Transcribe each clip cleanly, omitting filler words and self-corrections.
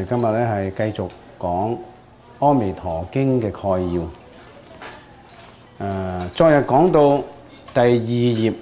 哋今日咧係繼續講《阿彌陀經》嘅概要。昨日講到第二頁，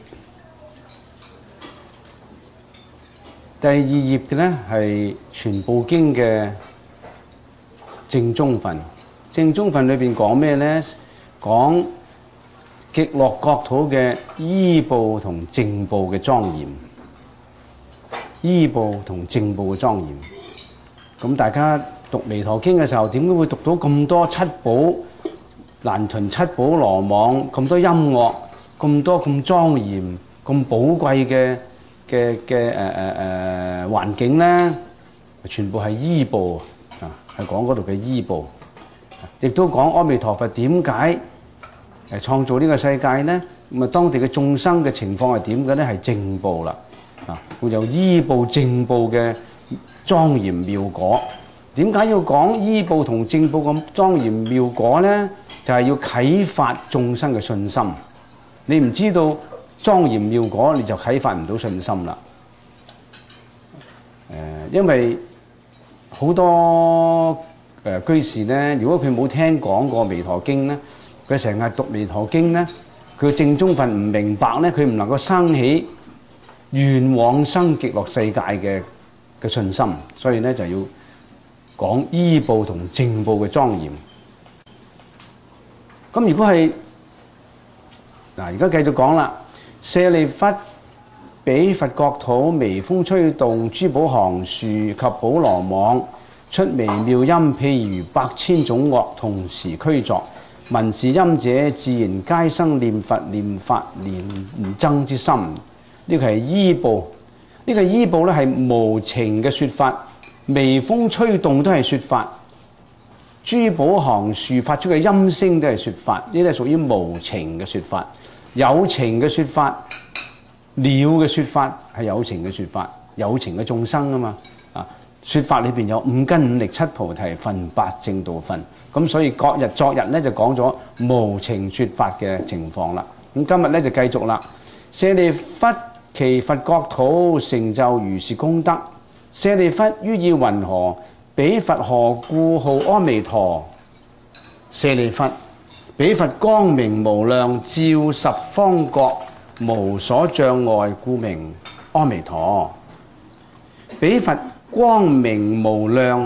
第二頁嘅咧係全部經嘅正宗分。正宗分裏邊講咩咧？講極樂國土嘅依報同正報嘅莊嚴。依報同正報嘅莊嚴。咁大家讀《彌陀經》嘅時候，點解會讀到咁多七寶難屯、七寶羅網，咁多音樂，咁多咁莊嚴、咁寶貴嘅環境咧？全部係依報啊，係講嗰度嘅依報。亦都講阿彌陀佛點解創造呢個世界咧？咁啊，當地嘅眾生嘅情況係點嘅咧？係正報啦。會有依報正報嘅莊嚴妙果。點解要講依報同正報咁莊嚴妙果呢？就係要啟發眾生嘅信心。你唔知道莊嚴妙果，你就啟發唔到信心啦。因為好多居士呢，如果佢冇聽講過彌陀經呢，佢成日讀彌陀經呢，佢正宗分唔明白呢，佢唔能夠生起願往生極樂世界嘅信心，所以咧就要講依報同正報嘅莊嚴。咁如果係嗱，而家繼續講啦。舍利弗，彼佛國土微風吹動，諸寶行樹及寶羅網，出微妙音，譬如百千種樂同時俱作。聞是音者，自然皆生念佛、念法、念僧之心。呢個係依報，呢個依報咧係無情嘅説法，微風吹動都係説法，諸寶行樹發出嘅音聲都係説法，呢啲係屬於無情嘅説法。有情嘅説法，了嘅説法係有情嘅説法，有情嘅眾生啊嘛。説法裏邊有五根五力七菩提分八正道分，咁所以昨日咧就講咗無情説法嘅情況啦。咁今日咧就繼續啦。舍利弗，其佛國土成就如是功德。舍利弗，於意云何？彼佛何故號阿彌陀？舍利弗，彼佛光明無量，照十方國，無所障礙，故名阿彌陀。彼佛光明無量，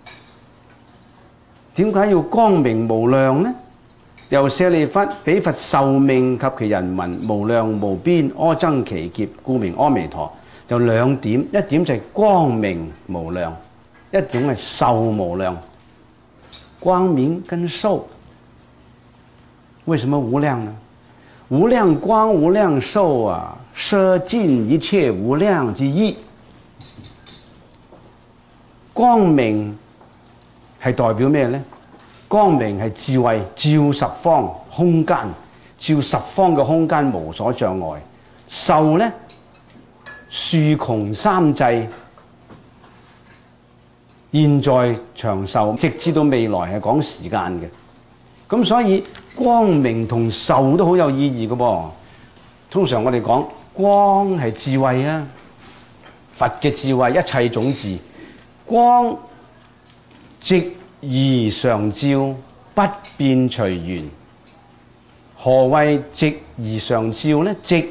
點解要光明無量呢？由舍利弗，彼佛壽命及其人民無量無邊，阿僧祇劫，故名阿彌陀。就兩點，一點就係光明無量，一點係壽無量。光明跟壽，為什麼無量呢？無量光無量壽啊，攝盡一切無量之意。光明係代表咩呢？光明係智慧，照十方空間，照十方嘅空間無所障礙。壽呢，豎窮三際，現在長壽，直至到未來係講時間嘅。咁所以光明同壽都好有意義嘅噃。通常我哋講光係智慧啊，佛嘅智慧，一切種子。光直而常照，不變隨緣。何謂直而常照呢？直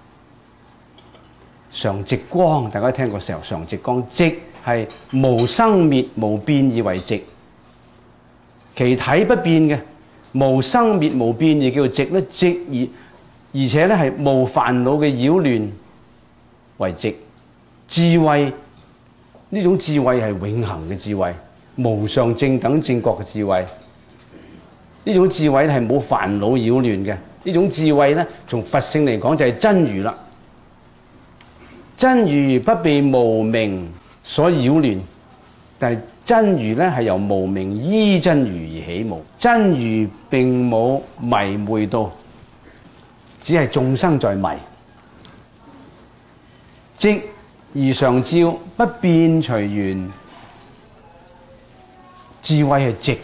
常直光，大家聽過時候常直光。直係無生滅無變而為直，其體不變嘅，無生滅無變而叫做直咧。直而且咧係無煩惱嘅擾亂為直。智慧，呢種智慧係永恆嘅智慧，無上正等正覺嘅智慧。呢種智慧係冇煩惱擾亂嘅。呢種智慧咧，從佛性嚟講就係真如啦。真如不被無明所擾亂，但係真如咧係由無明依真如而起無。真如並冇迷昧到，只係眾生在迷。直而常照，不變隨緣。智慧係直，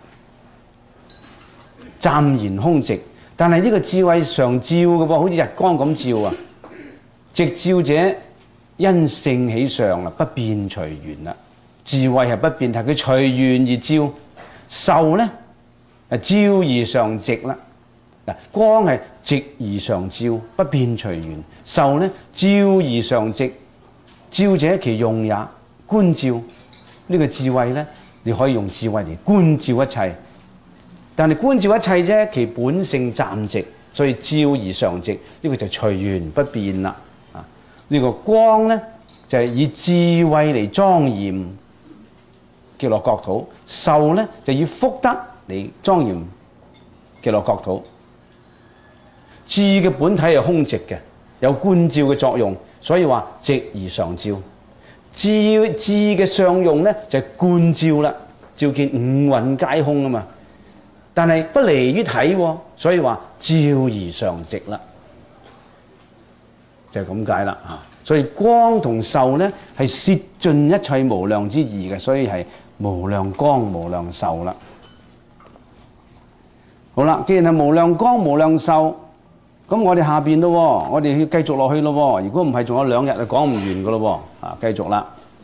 湛然空直，但係呢個智慧常照嘅噃，好似日光咁照啊！直照者因性起上啦，不變隨緣啦。 智慧係不變，但係佢隨緣而照。壽咧照而常直啦。嗱，光係直而常照，不變隨緣。壽咧照而常直，照者其用也。觀照呢個智慧咧，你可以用智慧嚟觀照一切，但係觀照一切啫，其本性暫直，所以照而常直，呢個就隨緣不變啦。啊，呢個光咧就係以智慧嚟莊嚴極樂國土，壽咧就以福德嚟莊嚴極樂國土。智嘅本體係空直嘅，有觀照嘅作用，所以話直而常照。智嘅相用咧就係觀照啦，照見五蘊皆空啊嘛。但係不離於體喎，所以話照而常直啦，就係咁解啦嚇。所以光同壽咧係攝盡一切無量之義嘅，所以係無量光無量壽啦。好啦，既然係無量光無量壽，咁我哋下邊咯，我哋要繼續落去咯。如果唔係，仲有2日就講唔完噶咯。啊，繼續啦。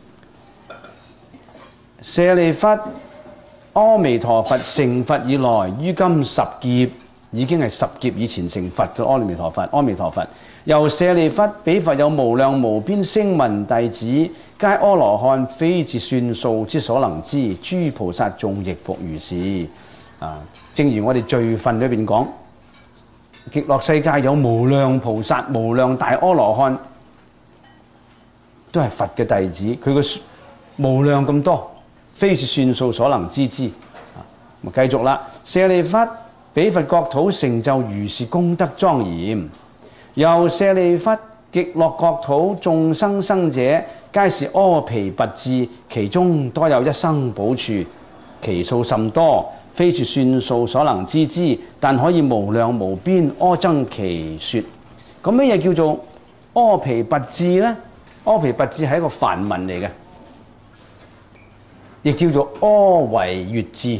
舍利弗，阿彌陀佛成佛以來，於今10劫，已經係10劫以前成佛嘅阿彌陀佛。阿彌陀佛，又舍利弗，彼佛有無量無邊聲聞弟子，皆阿羅漢，非自算數之所能知。諸菩薩眾亦復如是。啊，正如我哋序分裏邊講，極樂世界有無量菩薩、無量大阿羅漢，都係佛嘅弟子。佢個無量咁多，非是算數所能知之。咁繼續啦，舍利弗，彼佛國土成就如是功德莊嚴。又舍利弗，極樂國土眾生生者，皆是阿鞞跋致，其中多有一生補處，其數甚多，非是算數所能知之，但可以無量無邊阿僧祇說。咁咩嘢叫做阿鞞跋致呢？阿鞞跋致係一個梵文嚟嘅，亦叫做阿惟越致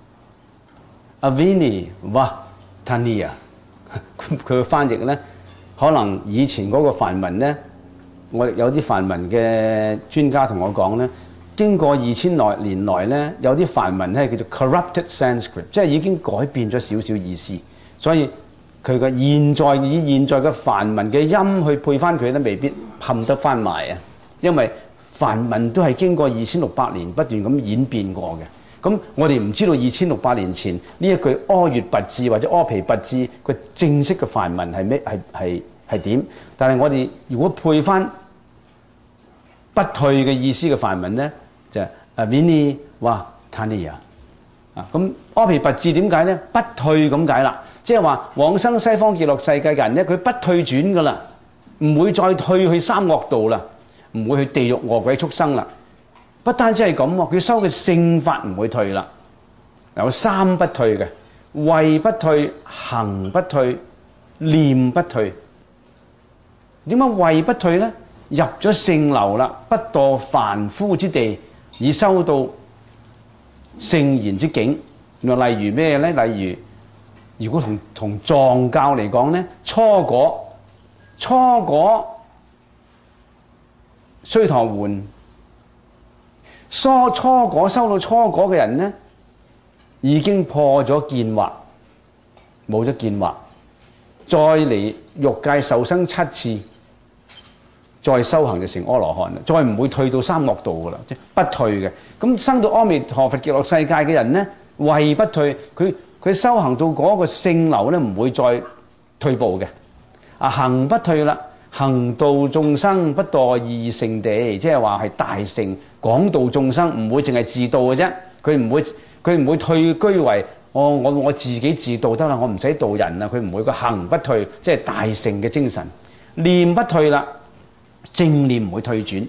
Avini Vattaniya。佢嘅翻譯呢，可能以前嗰個梵文呢，我哋有啲梵文嘅專家同我講呢，經過2000年來呢，有啲梵文咧叫做 corrupted Sanskrit， 即係已經改變咗少少意思，所以佢嘅以現在嘅梵文嘅音去配翻佢咧，未必冚得翻埋啊！因為梵文都係經過2600年不斷咁演變過嘅。咁我哋唔知道2600年前呢一句阿閦跋致或者阿鞞跋致佢正式嘅梵文係咩？係點？但係我哋如果配翻不退嘅意思嘅梵文咧，就係 Avini Vattaniya 啊。咁阿鞞跋致點解咧？不退咁解啦，即係話往生西方極樂世界嘅人咧，佢不退轉噶啦，唔會再退去三惡道啦，唔會去地獄餓鬼畜生啦。不單止係咁喎，佢修嘅聖法唔會退啦。有3不退嘅：位不退、行不退、念不退。點解位不退咧？入咗聖流啦，不墮凡夫之地，以修到聖賢之境。例如咩咧？例如，如果同藏教嚟講咧，初果須陀洹，初果修到初果嘅人咧，已經破咗見惑，冇咗見惑，再嚟欲界受生7次。再修行就成阿羅漢啦，再唔會退到三惡道噶啦，即係不退嘅。咁生到阿彌陀佛極樂世界嘅人咧，位不退，佢修行到嗰個聖流咧，唔會再退步嘅。啊，行不退啦，行度眾生不墮二乘地，即係話係大乘廣度眾生，唔會淨係自度嘅啫。佢唔會退居為我自己自度得啦，我唔使度人啦。佢唔會個行不退，即係大乘嘅精神。念不退啦。正念唔會退轉，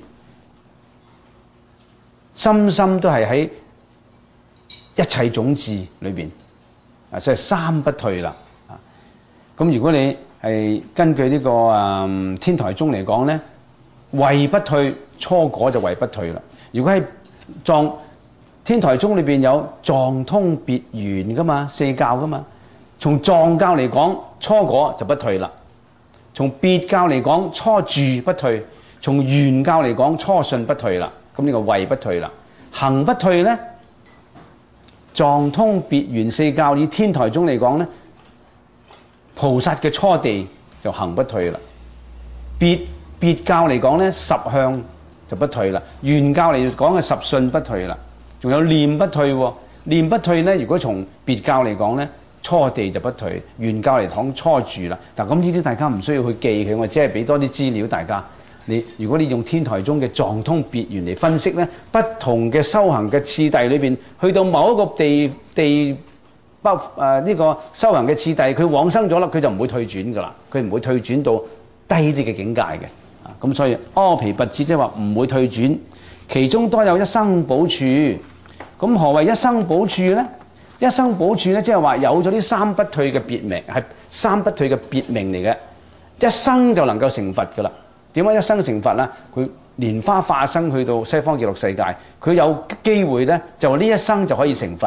深深都係喺一切種智裏邊，啊，所以3不退啦。啊，咁如果你係根據呢個天台宗嚟講咧，位不退，初果就位不退啦。如果喺天台宗裏邊有藏通別圓噶嘛，4教噶嘛，從藏教嚟講，初果就不退啦。從別教嚟講，初住不退；從原教嚟講，初信不退啦。咁呢個位不退啦。 行不退呢，藏通別圓四教以天台宗嚟講呢，菩薩嘅初地就行不退啦。別教嚟講呢，十向就不退啦。圓教嚟講係十信不退啦，仲有念不退喎。念不退呢，如果從別教嚟講呢，初地就不退，圓教嚟講初住啦。嗱，咁呢啲大家唔需要去記佢，我只係俾多啲資料大家。如果你用天台宗嘅藏通別圓嚟分析呢，不同嘅修行嘅次第裏邊，去到某一個呢個修行嘅次第，佢往生咗啦，佢就唔會退轉噶啦，佢唔會退轉到低啲嘅境界嘅。咁所以阿毗跋致即係話唔會退轉，其中多有一生補處。咁何謂一生補處呢？一生補處呢，即係話有咗啲三不退嘅別名，係三不退嘅別名嚟嘅，一生就能夠成佛噶啦。點解一生成佛呢？佢蓮花化生去到西方極樂世界，佢有機會呢，就呢一生就可以成佛。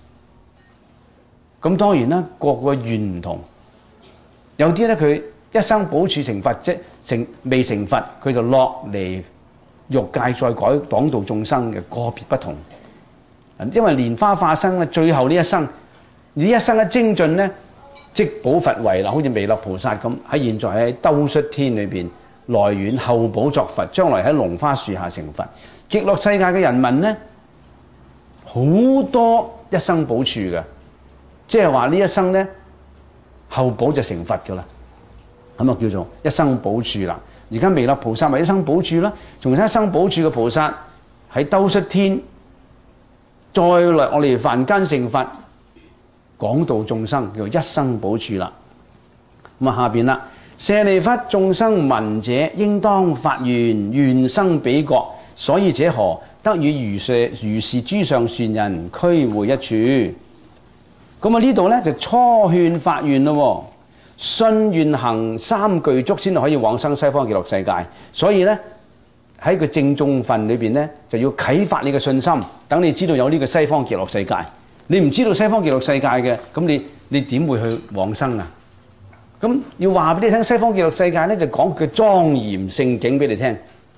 咁當然啦，個個願唔同，有啲呢，佢一生補處成佛，即未成佛，佢就落嚟欲界再廣度眾生嘅，個別不同。因為蓮花化生咧，最後呢一生一精進呢，即補佛位啦，好似彌勒菩薩咁，喺現在喺兜率天裏邊來遠後補作佛，將來喺龍花樹下成佛。極樂世界嘅人民呢，好多一生補處嘅，即係話呢一生呢，後補就成佛噶啦，咁啊叫做一生補處啦。而家彌勒菩薩咪一生補處啦，仲有一生補處嘅菩薩喺兜率天。再來我哋凡間成佛，廣度眾生，叫一生補處啦。咁啊下邊啦，舍利弗，眾生聞者，應當發願，願生彼國。所以者何？得與如是諸上善人俱會一處。咁啊呢度咧就初勸發願咯，信願行三具足先可以往生西方極樂世界。所以咧。喺個正宗分裏邊呢，就要啟發你嘅信心，等你知道有呢個西方極樂世界。你唔知道西方極樂世界嘅，咁你點會去往生啊？咁要話俾你聽，西方極樂世界呢，就講佢嘅莊嚴聖境俾你聽。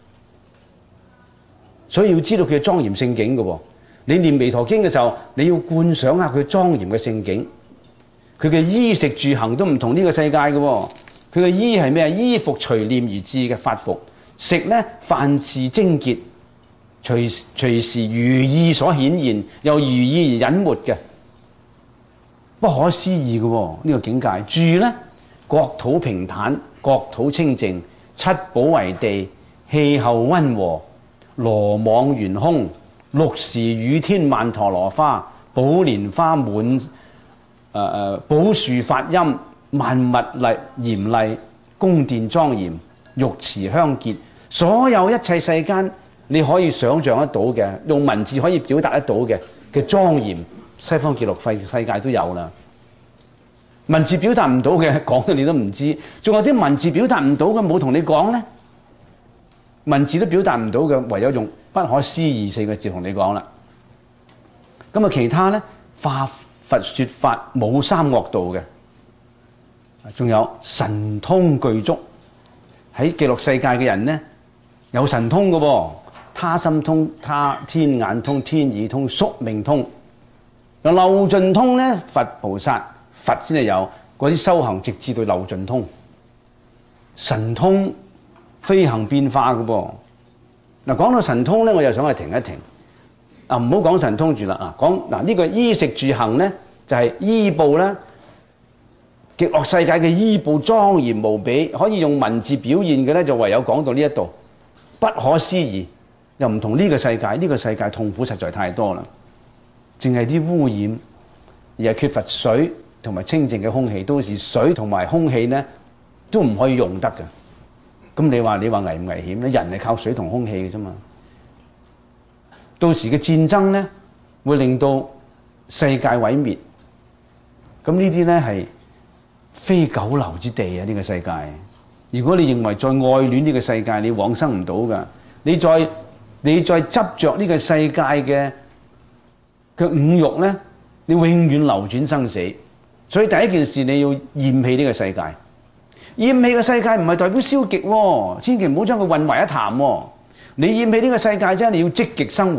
所以要知道佢嘅莊嚴聖境嘅喎。你念彌陀經嘅時候，你要觀想下佢莊嚴嘅聖境。佢嘅衣食住行都唔同呢個世界嘅喎。佢嘅衣係咩啊？衣服隨念而至嘅法服。食呢，凡事精潔，隨時如意所顯現，又如意而隱沒嘅，不可思議嘅喎呢個境界。住呢，國土平坦，國土清淨，七寶為地，氣候溫和，羅網懸空，六時雨天曼陀羅花，寶蓮花滿，寶樹發音，萬物嚴厲，宮殿莊嚴。玉池香潔，所有一切世間你可以想象得到嘅，用文字可以表達得到嘅莊嚴，西方極樂世界都有啦。文字表達唔到嘅，講到你都唔知。仲有啲文字表達唔到嘅，冇同你講呢。文字都表達唔到嘅，唯有用不可思議四個字同你講啦。咁啊，其他呢，化佛說法冇三惡道嘅，仲有神通具足。喺極樂世界嘅人呢，有神通嘅喎，他心通、他天眼通、天耳通、宿命通。有漏盡通呢，佛菩薩佛先係有嗰啲修行，直至到漏盡通。神通飛行變化嘅噃。嗱，講到神通呢，我又想去停一停。唔好講神通住啦。講呢個衣食住行呢，就係衣報啦。極樂世界嘅衣報莊嚴無比，可以用文字表現嘅咧，就唯有講到呢一度，不可思議，又唔同呢個世界。呢個世界痛苦實在太多啦，淨係啲污染，而係缺乏水同埋清淨嘅空氣。到時水同埋空氣呢，都唔可以用得嘅。咁你話危唔危險咧？人係靠水同空氣嘅啫嘛。到時嘅戰爭呢，會令到世界毀滅。咁呢啲呢係非久留之地啊！呢個世界，如果你認為再愛戀呢個世界，你往生唔到噶。你再執着呢個世界嘅五欲呢，你永遠流轉生死。所以第一件事你要厭棄呢個世界。厭棄個世界唔係代表消極喎，千祈唔好將佢混為一談喎。你厭棄呢個世界啫，你要積極生活，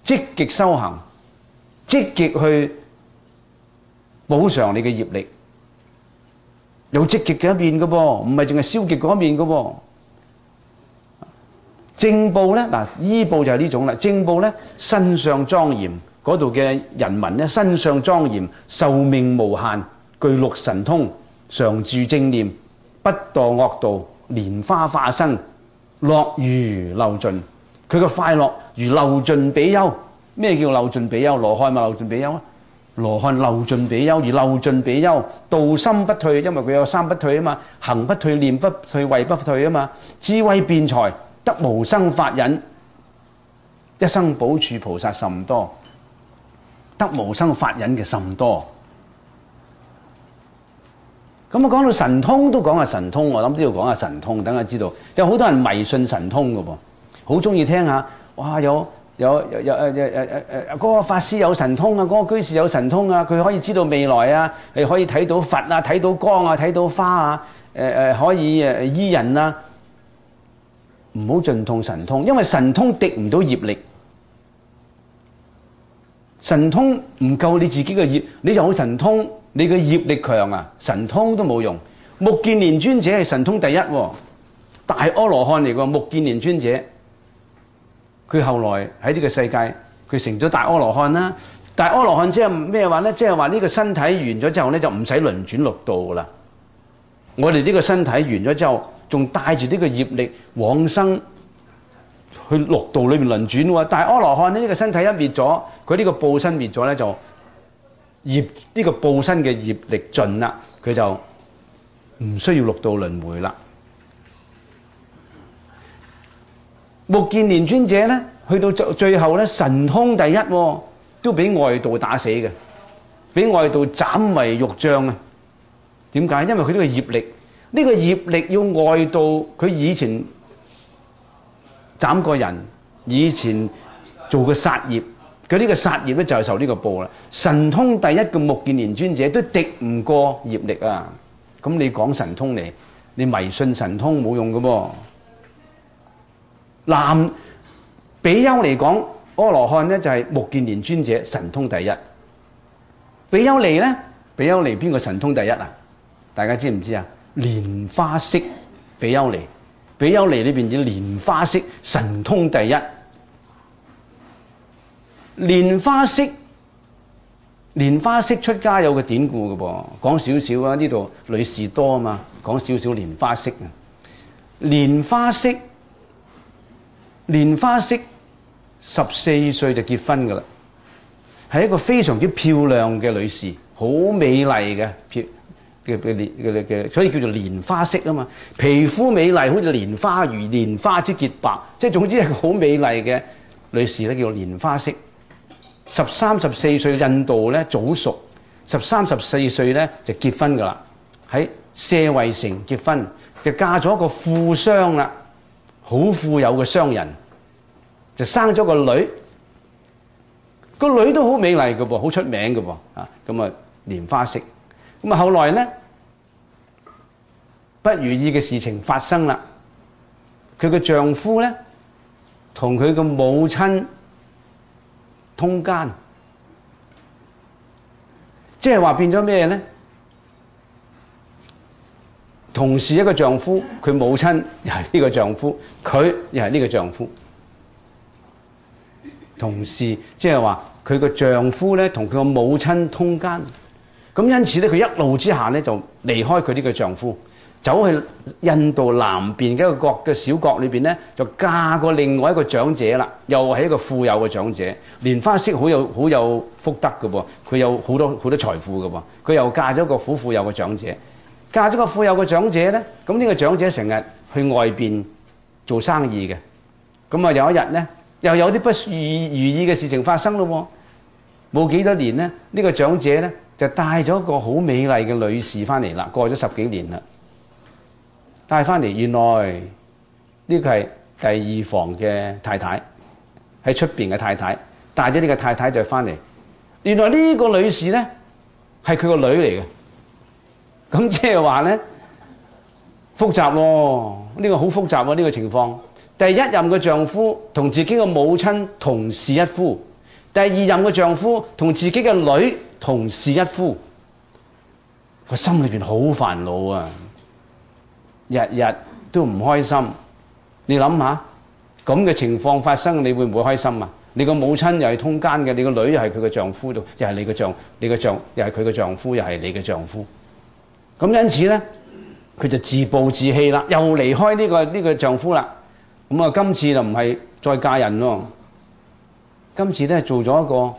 積極修行，積極去補償你嘅業力，有積極嘅一面嘅噃，唔係淨係消極嗰一面嘅噃。正報咧，嗱，醫報就係呢種啦。正報咧，身相莊嚴，嗰度嘅人民咧，身相莊嚴，壽命無限，具六神通，常住正念，不墮惡道，蓮花化身，樂如流盡。佢嘅快樂如流盡比丘。咩叫流盡比丘？羅漢咪流盡比丘啊！羅漢流盡比丘，如流盡比丘，道心不退，因為佢有三不退啊嘛，行不退，念不退，慧不退啊嘛，智慧辯才，得無生法忍，一生補處菩薩甚多，得無生法忍嘅甚多。咁啊，講到神通都講下神通，我諗都要講下神通，等下知道。有好多人迷信神通嘅噃，好中意聽下，哇嗰個法師有神通啊，嗰個居士有神通啊，佢可以知道未來啊，可以睇到佛啊，睇到光啊，睇到花啊，可以醫人啊。唔好盡痛神通，因為神通敵唔到業力，神通唔夠你自己嘅業，你有神通，你嘅業力強啊，神通都冇用。目犍連尊者係神通第一喎，大阿羅漢嚟㗎，目犍連尊者。佢後來喺呢個世界，佢成咗大阿羅漢啦。大阿羅漢即係咩話咧？即係話呢個身體完咗之後咧，就唔使輪轉六道㗎啦。我哋呢個身體完咗之後，仲帶住呢個業力往生去六道裏面輪轉喎。但係阿羅漢呢個身體一滅咗，佢呢個報身滅咗咧，就業呢個報身嘅業力盡啦，佢就唔需要六道輪迴啦。目犍連尊者咧，去到最後咧，神通第一喎，都俾外道打死嘅，俾外道斬為肉醬啊！點解？因為佢呢個業力，呢個業力要外道，佢以前斬過人，以前做過殺業，佢呢個殺業咧就係受呢個報啦。神通第一嘅目犍連尊者都敵唔過業力啊！咁你講神通嚟，你迷信神通冇用嘅噃。男比丘嚟講，阿羅漢咧就係目犍連尊者神通第一。比丘尼咧，比丘尼邊個神通第一啊？大家知唔知啊？蓮花色比丘尼，比丘尼裏邊嘅蓮花色神通第一。蓮花色，蓮花色出家有個典故嘅噃，講少少啊。呢度女士多啊嘛，講少少蓮花色啊。蓮花色。蓮花色14歲就結婚㗎啦，係一個非常之漂亮嘅女士，好美麗嘅，所以叫做蓮花色啊嘛。皮膚美麗，好似蓮花如蓮花之潔白，即係總之係個好美麗嘅女士咧，叫做蓮花色。13、14歲印度咧早熟，13、14歲咧就結婚㗎啦，喺舍衛城結婚，就嫁咗一個富商啦。好富有嘅商人，就生咗個女，個女都好美麗嘅噃，好出名嘅噃啊！咁啊，蓮花色。咁啊，後來咧不如意嘅事情發生啦。佢嘅丈夫咧同佢嘅母親通姦，即係話變咗咩咧？同是一個丈夫，佢母親又係呢個丈夫，佢又係呢個丈夫。同是即係話佢個丈夫咧同佢個母親通姦，咁因此咧佢一怒之下咧就離開佢呢個丈夫，走去印度南邊嘅一個國嘅小國裏邊咧，就嫁過另外一個長者啦，又係一個富有嘅長者。蓮花色好有福德嘅噃，佢有好多財富嘅噃，佢又嫁咗個好富有嘅長者。嫁咗個富有嘅長者咧，咁呢個長者成日去外邊做生意嘅，咁啊有一日咧，又有啲不如意嘅事情發生咯喎，冇幾多年咧，呢個長者咧就帶咗一個好美麗嘅女士翻嚟啦，過咗10幾年啦，帶翻嚟，原來呢個係第二房嘅太太，喺出邊嘅太太，帶咗呢個太太就翻嚟，原來呢個女士咧係佢個女嚟嘅。咁即係話咧，複雜喎，呢個好複雜喎，呢個情況。第一任嘅丈夫同自己嘅母親同是一夫， 第二任嘅丈夫同自己嘅女同是一夫，個心裏邊好煩惱啊，日日都唔開心。你諗下咁嘅情況發生，你會唔會開心啊？你個母親又係通奸嘅，你個女又係佢嘅丈夫度，又係你嘅丈，又係佢嘅丈夫，又係你嘅丈夫。咁因此咧，佢就自暴自棄啦，又離開呢個丈夫啦。咁啊，今次就唔係再嫁人咯，今次咧做咗一個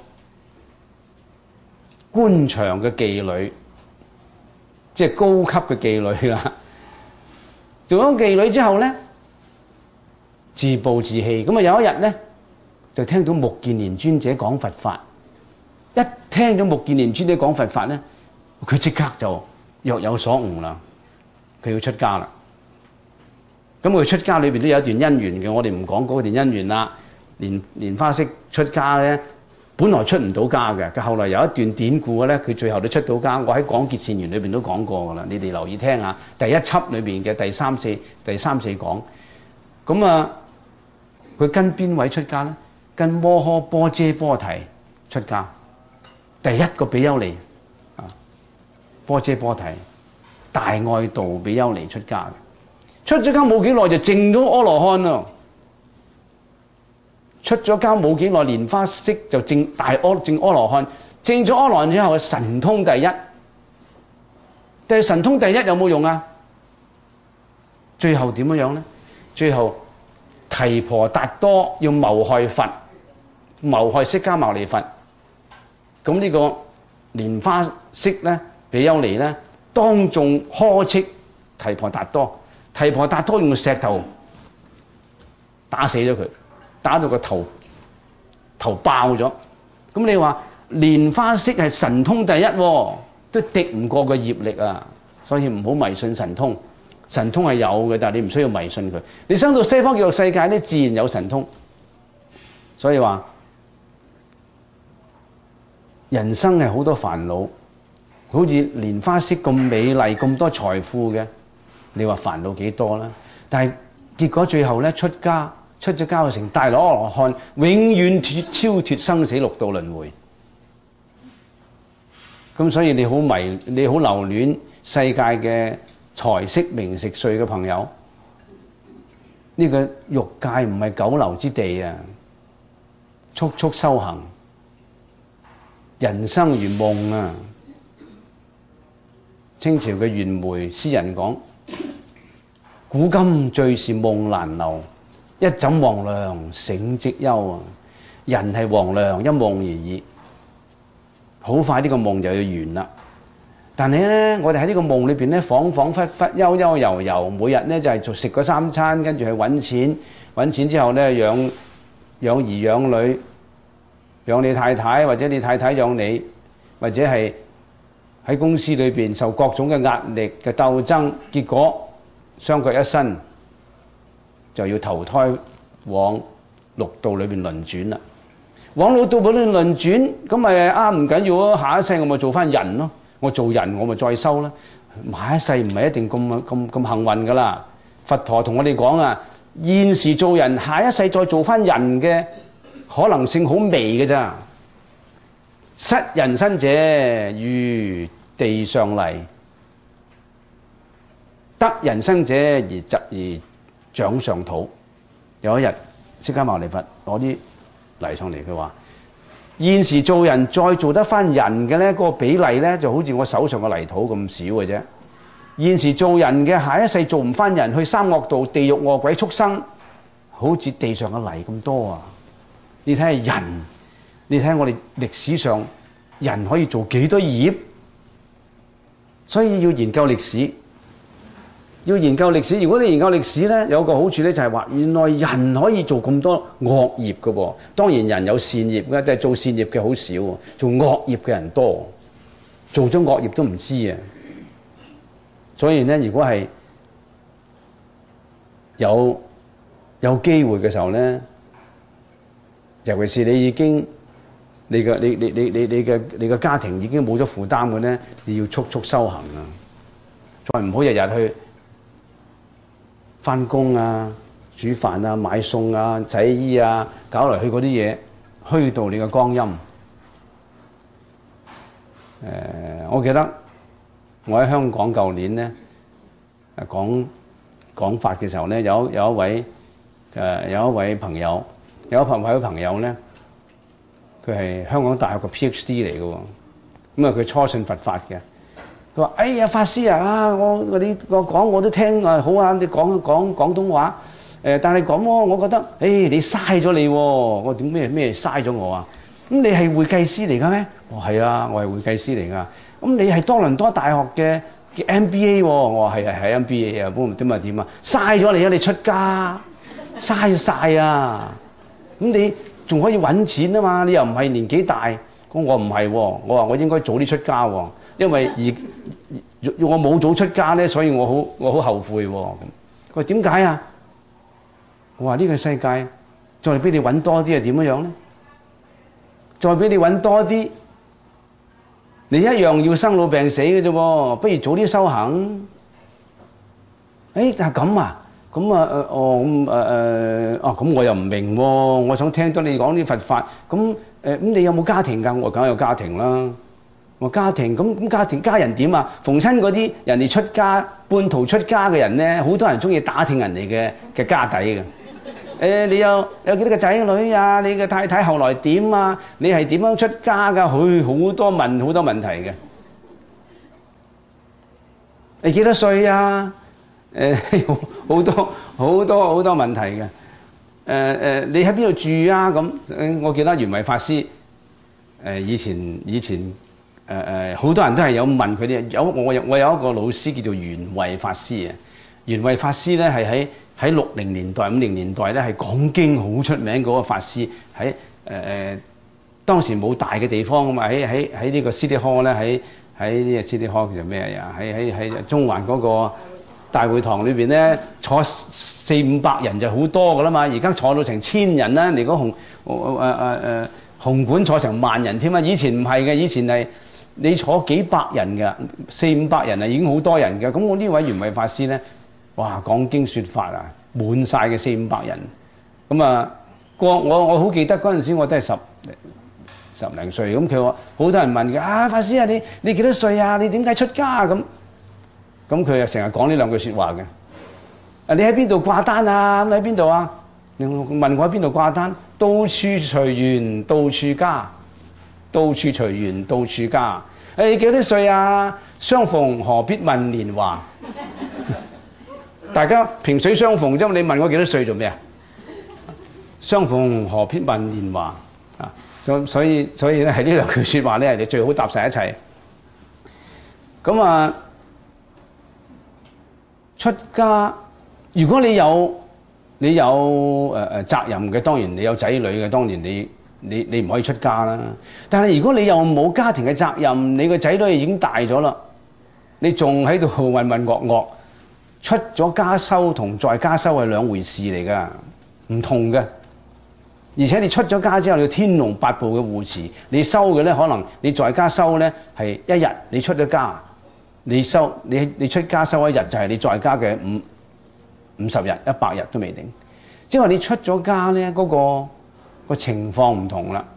官場嘅妓女，即係高級嘅妓女啦。做咗妓女之後咧，自暴自棄。咁啊，有一日咧，就聽到目犍連尊者講佛法。一聽到目犍連尊者講佛法咧，佢即刻就若有所悟啦，佢要出家啦。咁佢出家裏邊都有一段姻緣嘅，我哋唔講嗰段姻緣啦。蓮花色出家咧，本來出唔到家嘅，佢後來有一段典故咧，佢最後都出到家。我喺廣結善緣裏邊都講過噶啦，你哋留意聽下。第一輯裏邊嘅第三四講。咁啊，佢跟邊位出家咧？跟摩訶波遮波提出家，第一個比丘尼啊，波遮波提大愛道比丘尼出家嘅。出咗家冇幾耐就證咗阿羅漢咯。出咗家冇幾耐，蓮花色就證阿羅漢，證咗阿羅漢之後，神通第一。但係神通第一有冇用啊？最後點樣咧？最後提婆達多要謀害佛，謀害釋迦牟尼佛。咁呢個蓮花色咧，比丘尼咧，當眾呵斥提婆達多。提婆達多用石頭打死咗佢，打到個頭爆咗。咁你話蓮花色係神通第一喎，都敵唔過個業力啊！所以唔好迷信神通，神通係有嘅，但係你唔需要迷信佢。你生到西方極樂世界咧，自然有神通。所以話人生係好多煩惱，好似蓮花色咁美麗、咁多財富嘅。你話煩惱幾多啦？但係結果最後咧出咗家就成大羅阿羅漢，永遠超脫生死六道輪迴。咁所以你好留戀世界嘅財色名食睡嘅朋友，呢個欲界唔係久留之地啊！速速修行，人生如夢啊！清朝嘅袁枚詩人講：古今最是夢難留，一枕黃粱醒即休啊！人係黃粱，一夢而已，好快呢個夢就要完啦。但係咧，我哋喺呢個夢裏邊咧，恍恍惚惚、悠悠遊遊，每日咧就係食嗰3餐，跟住去揾錢，揾錢之後咧養兒養女，養你太太或者你太太養你，或者係喺公司裏邊受各種嘅壓力嘅鬥爭，結果雙腳一伸就要投胎往六道裏邊輪轉啦。往六道裏邊輪轉，咁咪唔緊要啊！下一世我咪做翻人咯，我做人我咪再修啦。下一世唔係一定咁幸運噶啦。佛陀同我哋講啊，現時做人，下一世再做翻人嘅可能性好微嘅咋。失人身者如地上泥，得人身者而長上土。有一日，釋迦牟尼佛攞啲嚟上嚟，佢話：現時做人再做得翻人嘅咧，嗰個比例咧就好似我手上嘅泥土咁少嘅啫。現時做人嘅，下一世做唔翻人，去三惡道、地獄、餓鬼、畜生，好似地上嘅泥咁多啊！你睇下人，你睇下我哋歷史上人可以做幾多業，所以要研究歷史。要研究歷史，如果你研究歷史咧，有個好處咧就係話，原來人可以做咁多惡業嘅喎。當然人有善業嘅，但係做善業嘅好少，做惡業嘅人多，做咗惡業都唔知啊。所以咧，如果係有機會嘅時候咧，尤其是你已經你嘅家庭已經冇咗負擔嘅咧，你要速速修行啊！再唔好日日去返工啊、煮飯啊、買餸啊、洗衣啊，搞嚟去嗰啲嘢虛度你嘅光陰。我記得我喺香港舊年咧講法嘅時候咧，有一位朋友，有一位朋友咧，佢係香港大學嘅 PhD 嚟嘅喎，咁啊佢初信佛法嘅，佢話：哎呀法師啊，我講我都聽啊，好啊，你講廣東話，但係咁我覺得，你嘥咗你喎，我點咩嘥咗我啊？咁你係會計師嚟㗎咩？我係啊，我係會計師嚟㗎。咁你係多倫多大學嘅 MBA 喎？我話係 MBA 啊，咁點啊點啊，嘥咗你啊！你出家嘥晒啊！咁你仲可以揾錢啊嘛？你又唔係年紀大，咁我唔係喎。我話我應該早啲出家喎，因為我冇早出家咧，所以我好後悔喎。佢話點解啊？我話呢個世界再俾你揾多啲係點樣咧？再俾你揾多啲，你一樣要生老病死嘅啫喎，不如早啲修行。就係咁啊，咁啊咁我又唔明喎，我想聽到你講啲佛法，咁你有冇家庭㗎？我梗係有家庭啦。我家庭咁家人點啊？逢親嗰啲人哋出家半途出家嘅人咧，好多人中意打聽人哋嘅家底嘅。你有幾多個仔女啊？你嘅太太後來點啊？你係點樣出家㗎？佢好多問題嘅。你幾多歲啊？好多問題嘅。你喺邊度住啊？咁我記得圓慧法師以前好多人都係有問佢啲。我有一個老師叫做圓慧法師啊。圓慧法師咧係喺60年代、50年代咧係講經好出名嗰個法師，喺當時冇大嘅地方啊嘛，喺呢個 City Hall 咧，喺呢個 City Hall 叫做咩呀？喺中環嗰個大會堂裏邊咧，坐400-500人就好多噶啦嘛，而家坐到成1000人啦，嚟個紅館坐成10000人添啊！以前唔係嘅，以前係你坐幾百人嘅，400-500人啊已經好多人嘅。咁我呢位圓慧法師咧，哇講經說法啊，滿晒嘅400-500人。咁啊，我好記得嗰陣時我都係十零歲。咁佢話好多人問佢啊，法師啊，你幾多歲啊？你點解出家啊？咁佢啊成日講呢兩句説話嘅。你喺邊度掛單啊？咁喺邊度啊？你問我喺邊度掛單？到處隨緣到處家，到處隨緣到處家。你幾多歲啊？相逢何必問年華。大家萍水相逢啫，你問我幾多歲做咩啊？相逢何必問年華啊！所以咧係呢兩句説話咧，你最好搭晒一齊。咁啊，出家，如果你有責任嘅，當然你有仔女嘅，當然你唔可以出家啦。但係如果你又冇家庭嘅責任，你個仔女已經大咗啦，你仲喺度渾渾噩噩，出咗家修同在家修係兩回事嚟㗎，唔同嘅。而且你出咗家之後，你要天龍八部嘅護持，你修嘅咧可能你在家修咧係一日，你出咗家，你出家修一日就係你在家嘅50日、100日都未定。即係話你出咗家咧，嗰個情況唔同啦。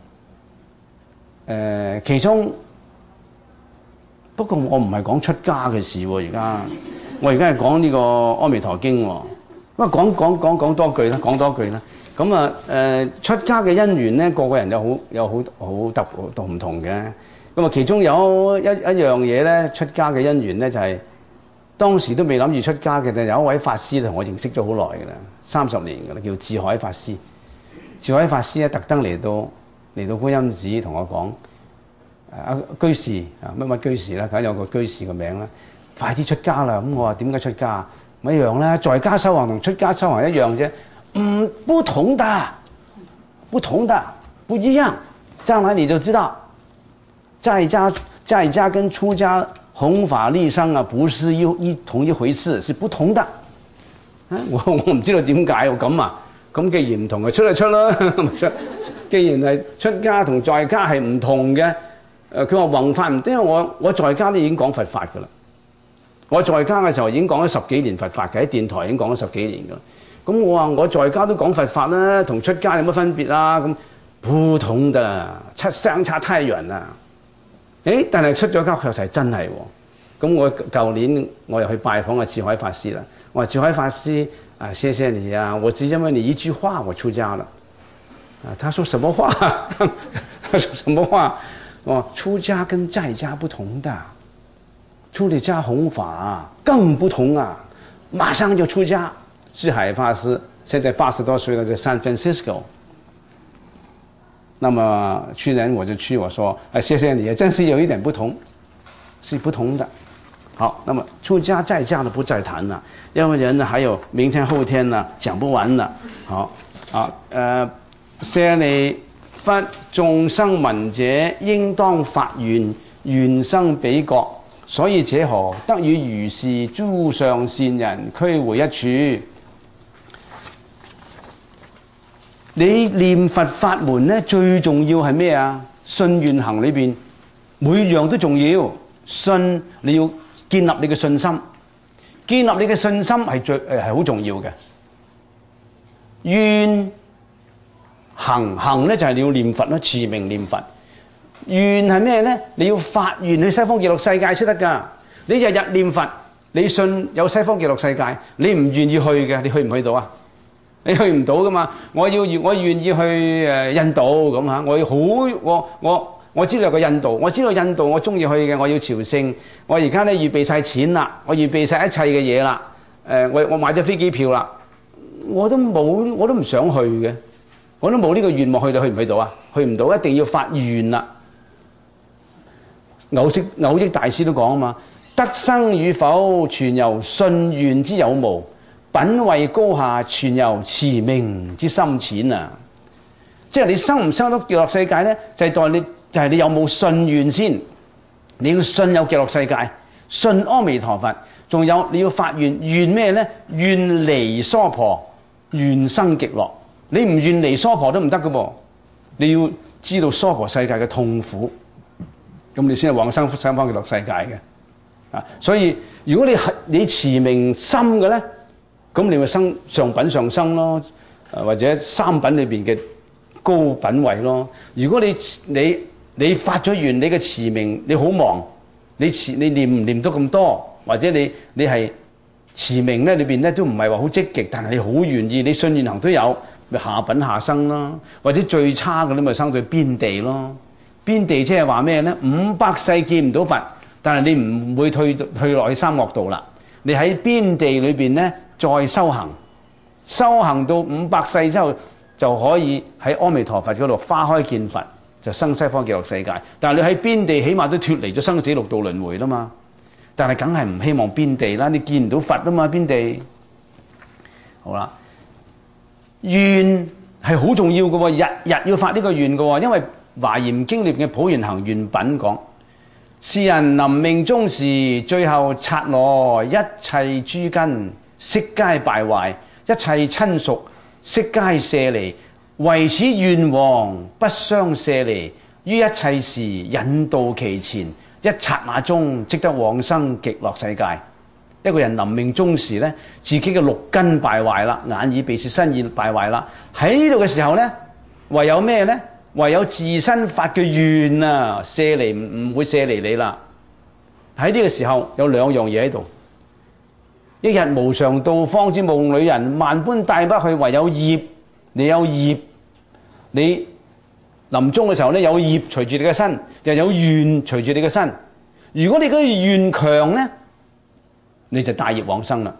其中不過我唔係講出家嘅事喎，我而家係講呢個《阿彌陀經》喎。咁啊講多句啦，講多句啦。咁啊出家嘅因緣咧，個個人有好唔同嘅。咁啊其中有一樣嘢咧，出家嘅因緣咧就係當時都未諗住出家嘅，但有一位法師同我認識咗好耐嘅啦，30年嘅啦，叫智海法師。智海法師咧特登嚟到觀音寺同我講，居士啊乜居士啦，梗有個居士個名啦，快啲出家啦！咁我話點解出家？咪一樣啦，在家修行同出家修行一樣啫。不同的，不一樣。將來你就知道，在家跟出家弘法利生啊，不是同一回事，是不同的。我唔知道點解喎咁啊？咁既然唔同，就出就出啦。既然係出家同在家係唔同嘅，佢話弘法唔得，因為我在家都已經講佛法㗎啦。我在家嘅時候已經講咗10幾年佛法嘅，喺電台已經講咗10幾年㗎啦。咁我話我在家都講佛法啦，同出家有乜分別啊？咁不同的，相差太遠啦。誒，但係出咗家確實係真係喎。咁我舊年我又去拜訪阿智海法師啦。我話智海法師啊，謝謝你啊，我只因為你一句話我出家了。啊，他說什麼話？他說什麼話？我出家跟在家不同的，出了家弘法更不同啊！馬上就出家。智海法師現在80多歲了，在 San Francisco。那麼去年我就去，我說啊，謝謝你，真是有一點不同，是不同的。好，那麼出家在家的不再談了，因為人呢還有明天後天呢講不完了。好，舍利弗，眾生聞者應當發願，願生彼國，所以者何？得與如是諸上善人俱會一處。你念佛法門咧，最重要係咩啊？信願行裏邊每樣都重要。信，你要建立你嘅信心，建立你嘅信心係好重要嘅。願行咧就係你要念佛咯，持名念佛。願係咩咧？你要發願去西方極樂世界先得㗎。你日日念佛，你信有西方極樂世界，你唔願意去嘅，你去唔去到啊？你去唔到㗎嘛？我願意去印度咁嚇，我知道有個印度，我知道印度我中意去嘅，我要朝聖。我而家咧預備晒錢啦，我預備晒一切嘅嘢啦。我買咗飛機票啦，我都唔想去嘅，我都冇呢個願望去到，去唔去到啊？去唔到，一定要發願啦。藕益大師都講啊嘛，得生與否，全由信願之有無。品位高下，全由持名之深淺啊！即係你生唔生到極樂世界咧，就係你有冇信願先。你要信有極樂世界，信阿彌陀佛，仲有你要發願，願咩咧？願離娑婆，願生極樂。你唔願離娑婆都唔得㗎噃，你要知道娑婆世界嘅痛苦，咁你先係往生西方極樂世界嘅啊！所以如果你持名深嘅咧，咁你咪生上品上生咯，或者三品裏邊嘅高品位咯。如果你發咗願，你嘅持名你好忙，你念唔念到咁多，或者你係持名咧裏邊咧都唔係話好積極，但係你好願意，你信願行都有，咪下品下生咯。或者最差嘅你咪生到邊地咯。邊地即係話咩咧？500世見唔到佛，但係你唔會退落去三惡道啦。你喺邊地裏邊咧？再修行到500世之後，就可以喺阿彌陀佛嗰度花開見佛，就生西方極樂世界。但係你喺邊地，起碼都脫離咗生死六道輪迴啦嘛。但係梗係唔希望邊地啦，你見唔到佛啊嘛，邊地？好啦，願係好重要嘅喎，日日要發呢個願嘅喎，因為華嚴經裏邊嘅普賢行願品講，是人臨命終時，最後剎那一切諸根悉皆敗壞，一切親屬悉皆舍離，為此願王不相舍離，於一切時引導其前，一剎那中即得往生極樂世界。一個人臨命終時咧，自己嘅六根敗壞啦，眼耳鼻舌身意敗壞啦，喺呢度嘅時候咧，唯有咩咧？唯有自身發嘅願啊，舍離唔會舍離你啦。喺呢個時候有兩樣嘢喺度。一日無常到，方知夢裏人，萬般帶不去，唯有業。你有業，你臨終嘅時候咧，有業隨住你嘅身，又有願隨住你嘅身。如果你嗰個願強咧，你就大業往生啦。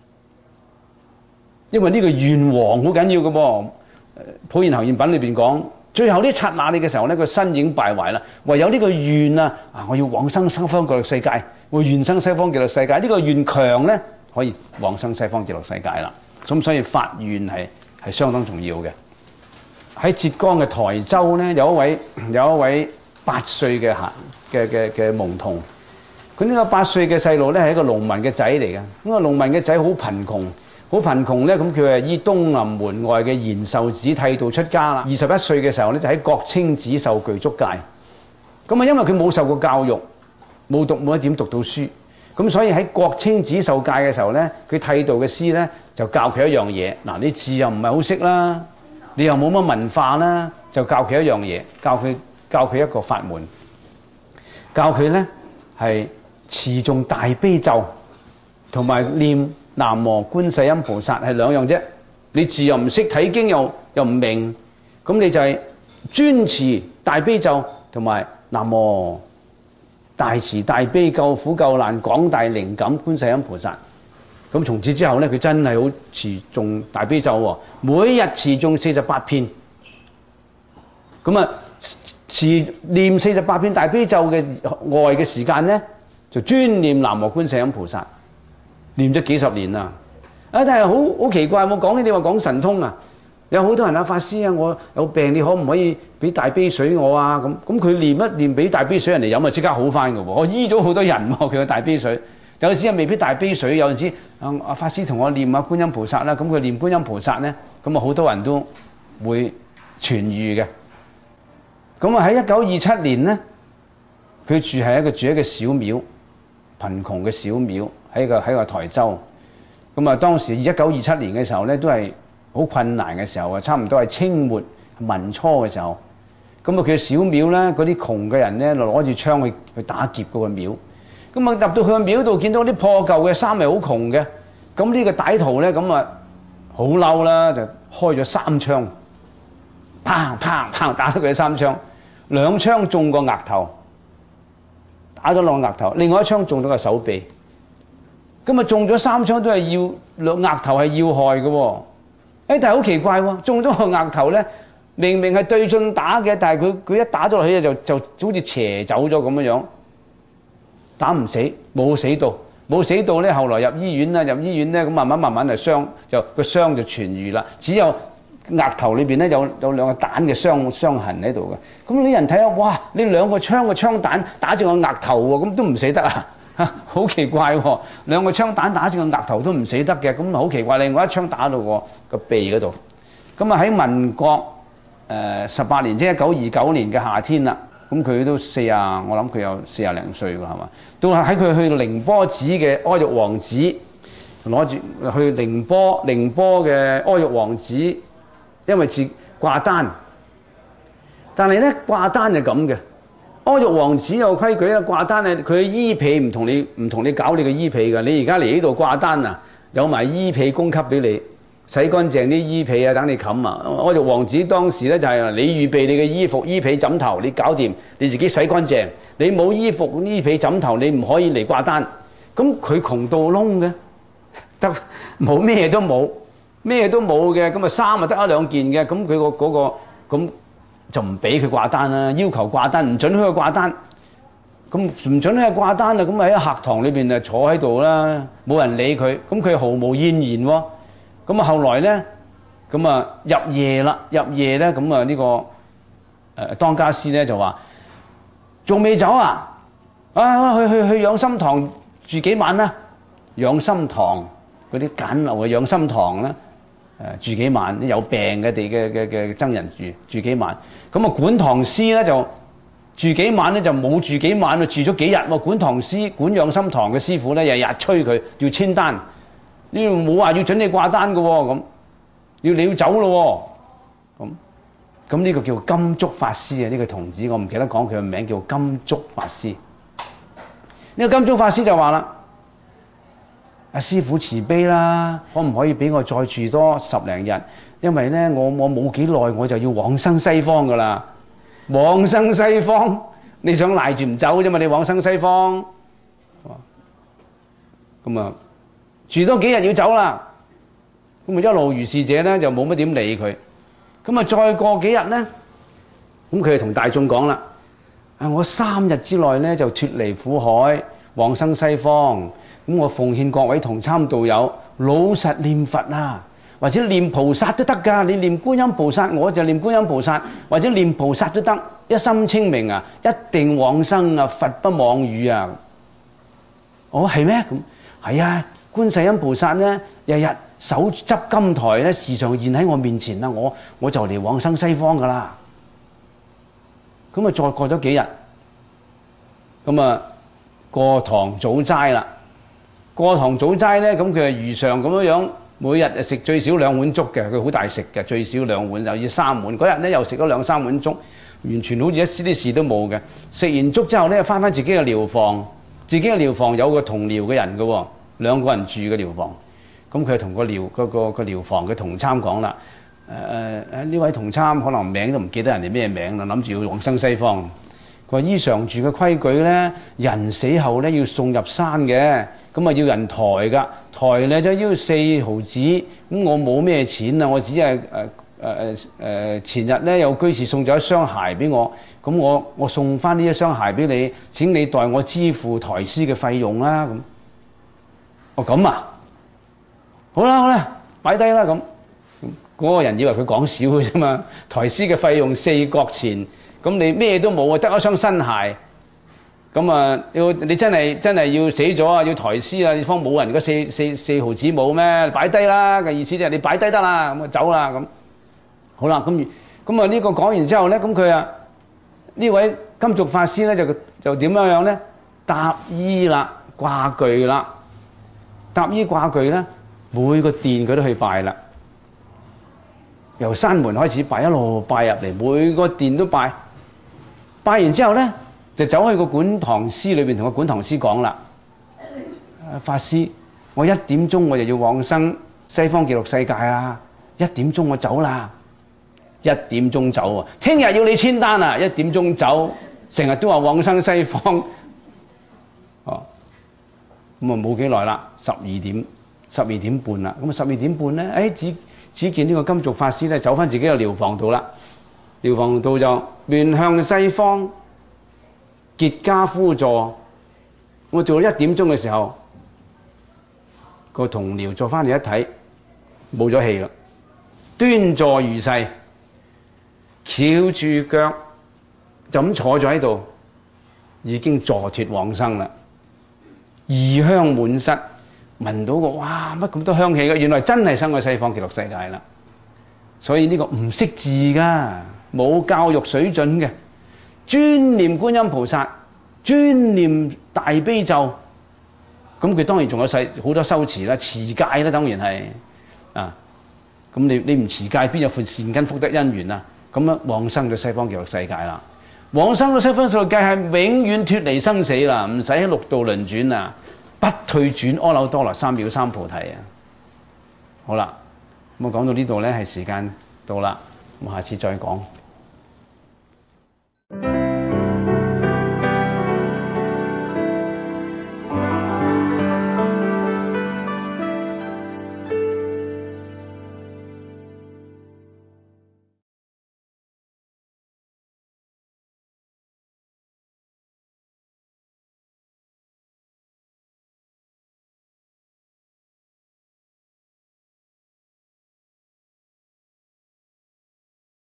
因為呢個願王好緊要嘅噃，普賢行願品裏邊講，最後呢剎那你嘅時候咧，個身已經敗壞啦，唯有呢個願啊，我要往生西方極樂世界，我願生西方極樂世界。呢個願強咧，可以往生西方極樂世界啦。咁所以發願係相當重要嘅。喺浙江嘅台州咧，有一位8歲嘅蒙童，佢呢個8歲嘅細路咧係一個農民嘅仔嚟嘅。咁個農民嘅仔好貧窮咧，咁佢係依東林門外嘅延壽寺剃度出家啦。21歲嘅時候咧，就喺國清寺受具足戒。咁啊，因為佢冇受過教育，冇一點讀到書，咁所以喺國清寺受戒嘅時候咧，佢剃度嘅師咧就教佢一樣嘢。嗱，你字又唔係好識啦，你又冇乜文化啦， 就教佢一樣嘢，教佢一個法門，教佢咧係持誦大悲咒同埋念南無觀世音菩薩係兩樣啫。你字又唔識，睇經又唔明，咁你就係專持大悲咒同埋南無大慈大悲救苦救難廣大靈感觀世音菩薩。咁從此之後咧，佢真係好持誦大悲咒喎，每日持誦48篇。咁啊，念48篇大悲咒嘅外嘅時間咧，就專念南無觀世音菩薩，念咗幾十年啦。但係好奇怪，我講呢啲話講神通啊，有好多人啊，法師啊，我有病，你可唔可以俾大悲水我啊？咁佢念一念俾大悲水人哋飲啊，即刻好翻㗎喎。我醫咗好多人喎，佢嘅大悲水。有陣時未必大悲水，有陣時阿法師同我念下觀音菩薩啦，咁佢念觀音菩薩咧，咁啊好多人都會痊癒嘅。咁啊喺1927年咧，佢住喺一個小廟，貧窮嘅小廟喺個台州。咁啊當時1927年嘅時候咧，都係好困難嘅時候啊，差唔多係清末民初嘅時候。咁啊佢嘅小廟咧，嗰啲窮嘅人咧，就攞住槍去打劫嗰個廟。咁啊入到佢個廟度，見到啲破舊嘅衫係好窮嘅。咁呢個歹徒咧，咁啊好嬲啦，就開咗3槍，砰砰砰打咗佢3槍，2槍中個額頭，打咗落額頭，另外1槍中咗個手臂。咁啊中咗3槍都係額頭係要害嘅喎。但係好奇怪喎，中咗個額頭咧，明明係對進打嘅，但係佢一打咗落去就好似斜走咗咁樣。打唔死，冇死到咧。後來入醫院咧，咁慢慢就個傷就痊癒啦。只有額頭裏邊咧有2個彈嘅傷痕喺度嘅。咁啲人睇下，哇！你2個槍嘅槍彈打住個額頭喎，咁都唔死得啊？好奇怪喎！2個槍彈打住個額頭都唔死得嘅，咁好奇怪。另外1槍打到個鼻嗰度。咁啊喺民國18年，即係1929年嘅夏天啦。咁佢都我諗佢有40零歲㗎，係嘛？到喺佢去寧波寺嘅阿育王寺，攞住去寧波嘅阿育王寺，因為掛單。但係咧掛單係咁嘅，阿育王寺有規矩啦，掛單係佢衣被唔同你搞你嘅衣被㗎。你而家嚟呢度掛單啊，有埋衣被供給俾你。洗乾淨啲衣被啊，等你冚啊！阿育王寺當時咧就係你預備你嘅衣服、衣被、枕頭，你搞掂，你自己洗乾淨。你冇衣服、衣被、枕頭，你唔可以嚟掛單。咁佢窮到窿嘅，得冇咩都冇嘅。咁啊衫啊得1、2件嘅，咁佢嗰個咁就唔俾佢掛單啦。要求掛單，唔準佢掛單。咁唔準佢掛單啊！咁喺客堂裏邊啊坐喺度啦，冇人理佢。咁佢毫無怨言喎。咁啊，後來咧，咁啊入夜咧，咁啊呢個當家師咧就話：仲未走啊？去養心堂住幾晚啦？養心堂嗰啲簡陋嘅養心堂啦，住幾晚？有病嘅嘅僧人住幾晚？咁啊管堂師咧就住幾晚咧就冇住幾晚，住咗幾日喎。管堂師管養心堂嘅師傅咧，日日催佢要簽單。呢度冇話要準你掛單嘅喎，咁你要走咯喎，咁呢個叫金竹法師啊，呢個童子我唔記得講佢嘅名，叫金竹法師。呢個金竹法師就話啦：阿師父慈悲啦，可唔可以俾我再住多10零日？因為咧我冇幾耐我就要往生西方噶啦。往生西方，你想賴住唔走啫嘛？你往生西方，咁啊。住多幾日要走啦，咁啊一路如是者咧就冇乜點理佢，咁啊再過幾日咧，咁佢就同大眾講啦：我3日之內咧就脫離苦海，往生西方。咁我奉獻各位同參道友，老實念佛啊，或者念菩薩都得㗎。你念觀音菩薩，我就念觀音菩薩，或者念菩薩都得，一心清明啊，一定往生啊，佛不妄語啊。哦，係咩？咁係啊。觀世音菩薩咧，日日手執金台咧，時常現喺我面前啦。我就嚟往生西方噶啦。咁啊，再過咗幾日，咁啊過堂早齋啦。過堂早齋咧，咁佢係如常咁樣每日食最少2碗粥嘅，佢好大食嘅，最少2碗，又要3碗。嗰日咧又食咗2、3碗粥，完全好似一啲事都冇嘅。食完粥之後咧，翻自己嘅寮房，自己嘅寮房有個同寮嘅人嘅喎，2個人住嘅寮房。咁佢同個寮房嘅同參講啦，呢位同參可能名都唔記得人哋咩名啦，諗住要往生西方。佢話依常住嘅規矩咧，人死後咧要送入山嘅，咁啊要人抬㗎，抬咧就要4毫子。咁我冇咩錢啊，我只係前日咧有居士送咗一雙鞋俾我，咁我送翻呢一雙鞋俾你，請你代我支付抬屍嘅費用啦。咁，哦咁啊，好啦，擺低啦咁。嗰個人以為佢講笑嘅啫嘛，抬屍嘅費用4角錢。咁你咩都冇啊，得一雙新鞋。咁啊，你真係要死咗啊，要抬屍啊！方冇人嗰4毫子冇咩？擺低啦嘅意思即係你擺低得啦，咁就走啦咁。好啦，咁啊呢個講完之後咧，咁佢啊呢位金續法師咧就點樣咧？搭衣啦，掛具啦，搭衣掛具咧，每個殿佢都去拜啦。由山門開始拜，一路拜入嚟，每個殿都拜。拜完之後咧，就走去個管堂師裏邊同個管堂師講啦：法師，我1點鐘我就要往生西方極樂世界啦，1點鐘我走啦，1點鐘走啊！聽日要你簽單啊，1點鐘走，成日都話往生西方。哦，咁啊冇幾耐啦，12點半啦，咁啊12點半咧，只見呢個金續法師咧走翻自己嘅寮房度啦。寮房度就面向西方，結跏趺坐。我做到1點鐘嘅時候，個同僚坐翻嚟一睇，冇咗氣啦，端坐如誓，翹住腳就咁坐咗喺度，已經坐脫往生啦。異香滿室，聞到哇乜咁多香氣嘅，原來真係生去西方極樂世界啦。所以呢個唔識字㗎。冇教育水準嘅，專念觀音菩薩，專念大悲咒，咁佢當然仲有好多修持啦、持戒啦，當然係啊。咁你唔持戒，邊有份善根福德因緣啊？咁樣往生咗西方極樂世界啦，往生咗西方極樂世界係永遠脫離生死啦，唔使喺六道輪轉啊，不退轉阿耨多羅三藐三菩提啊。好啦，咁我講到呢度咧，係時間到啦，咁下次再講。